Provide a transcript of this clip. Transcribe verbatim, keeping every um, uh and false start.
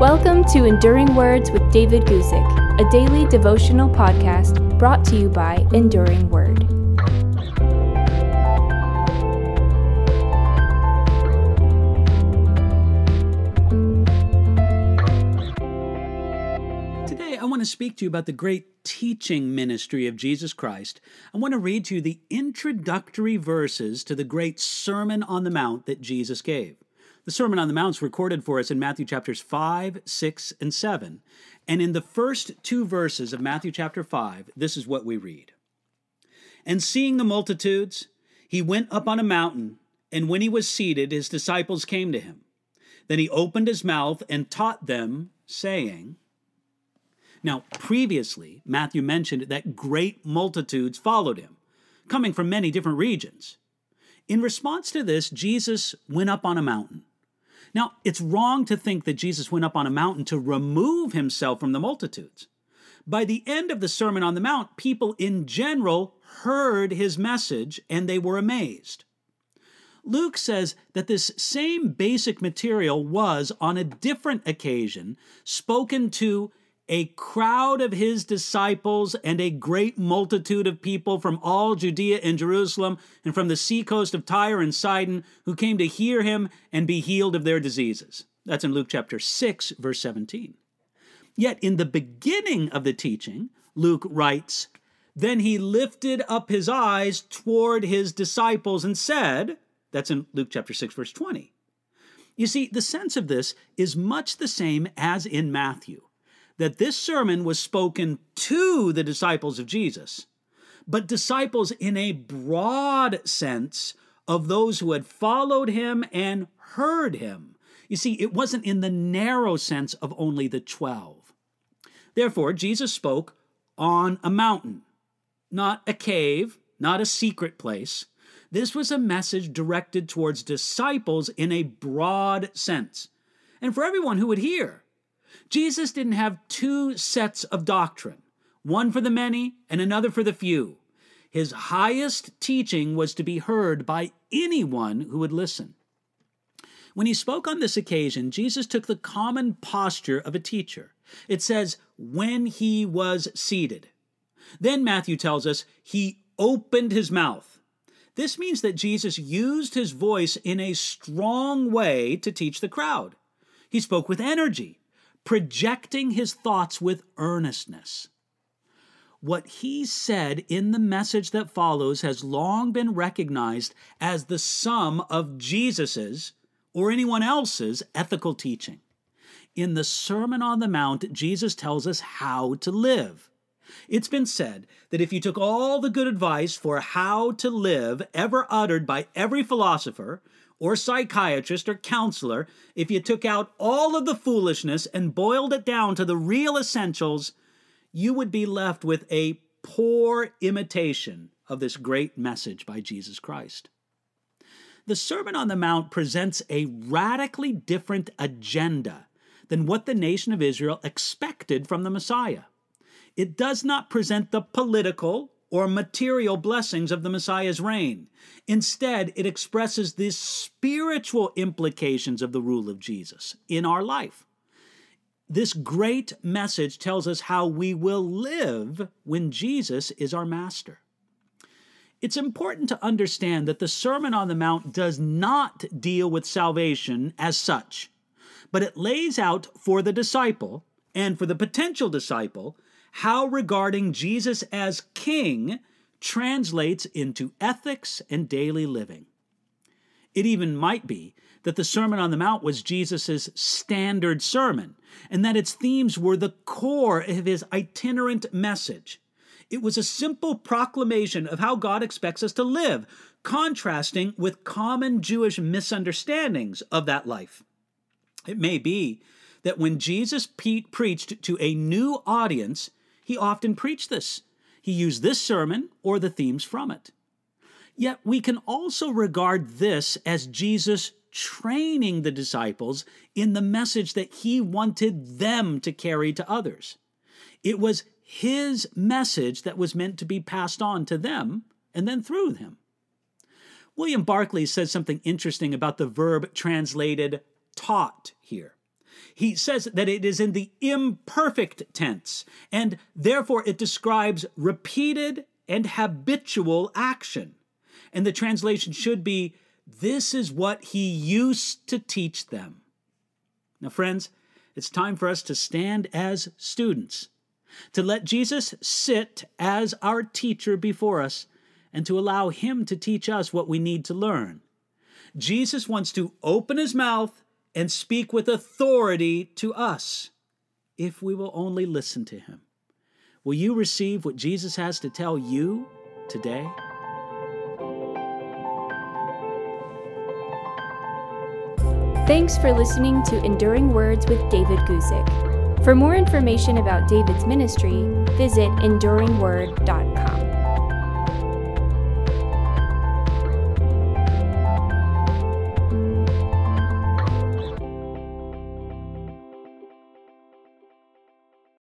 Welcome to Enduring Words with David Guzik, a daily devotional podcast brought to you by Enduring Word. Today, I want to speak to you about the great teaching ministry of Jesus Christ. I want to read to you the introductory verses to the great Sermon on the Mount that Jesus gave. The Sermon on the Mount is recorded for us in Matthew chapters five, six, and seven. And in the first two verses of Matthew chapter five, this is what we read. And seeing the multitudes, he went up on a mountain, and when he was seated, his disciples came to him. Then he opened his mouth and taught them, saying... Now, previously, Matthew mentioned that great multitudes followed him, coming from many different regions. In response to this, Jesus went up on a mountain. Now, it's wrong to think that Jesus went up on a mountain to remove himself from the multitudes. By the end of the Sermon on the Mount, people in general heard his message and they were amazed. Luke says that this same basic material was, on a different occasion, spoken to a crowd of his disciples and a great multitude of people from all Judea and Jerusalem and from the seacoast of Tyre and Sidon who came to hear him and be healed of their diseases. That's in Luke chapter six, verse seventeen. Yet in the beginning of the teaching, Luke writes, Then he lifted up his eyes toward his disciples and said, that's in Luke chapter six, verse twenty. You see, the sense of this is much the same as in Matthew, that this sermon was spoken to the disciples of Jesus, but disciples in a broad sense of those who had followed him and heard him. You see, it wasn't in the narrow sense of only the twelve. Therefore, Jesus spoke on a mountain, not a cave, not a secret place. This was a message directed towards disciples in a broad sense, and for everyone who would hear. Jesus didn't have two sets of doctrine, one for the many and another for the few. His highest teaching was to be heard by anyone who would listen. When he spoke on this occasion, Jesus took the common posture of a teacher. It says, when he was seated. Then Matthew tells us he opened his mouth. This means that Jesus used his voice in a strong way to teach the crowd. He spoke with energy, projecting his thoughts with earnestness. What he said in the message that follows has long been recognized as the sum of Jesus's or anyone else's ethical teaching. In the Sermon on the Mount, Jesus tells us how to live. It's been said that if you took all the good advice for how to live ever uttered by every philosopher, or psychiatrist or counselor, if you took out all of the foolishness and boiled it down to the real essentials, you would be left with a poor imitation of this great message by Jesus Christ. The Sermon on the Mount presents a radically different agenda than what the nation of Israel expected from the Messiah. It does not present the political or material blessings of the Messiah's reign. Instead, it expresses the spiritual implications of the rule of Jesus in our life. This great message tells us how we will live when Jesus is our master. It's important to understand that the Sermon on the Mount does not deal with salvation as such, but it lays out for the disciple and for the potential disciple how regarding Jesus as king translates into ethics and daily living. It even might be that the Sermon on the Mount was Jesus' standard sermon, and that its themes were the core of his itinerant message. It was a simple proclamation of how God expects us to live, contrasting with common Jewish misunderstandings of that life. It may be that when Jesus pe- preached to a new audience, he often preached this. He used this sermon or the themes from it. Yet we can also regard this as Jesus training the disciples in the message that he wanted them to carry to others. It was his message that was meant to be passed on to them and then through him. William Barclay says something interesting about the verb translated taught here. He says that it is in the imperfect tense, and therefore it describes repeated and habitual action. And the translation should be, this is what he used to teach them. Now, friends, it's time for us to stand as students, to let Jesus sit as our teacher before us, and to allow him to teach us what we need to learn. Jesus wants to open his mouth and speak with authority to us, if we will only listen to him. Will you receive what Jesus has to tell you today? Thanks for listening to Enduring Words with David Guzik. For more information about David's ministry, visit enduring word dot com.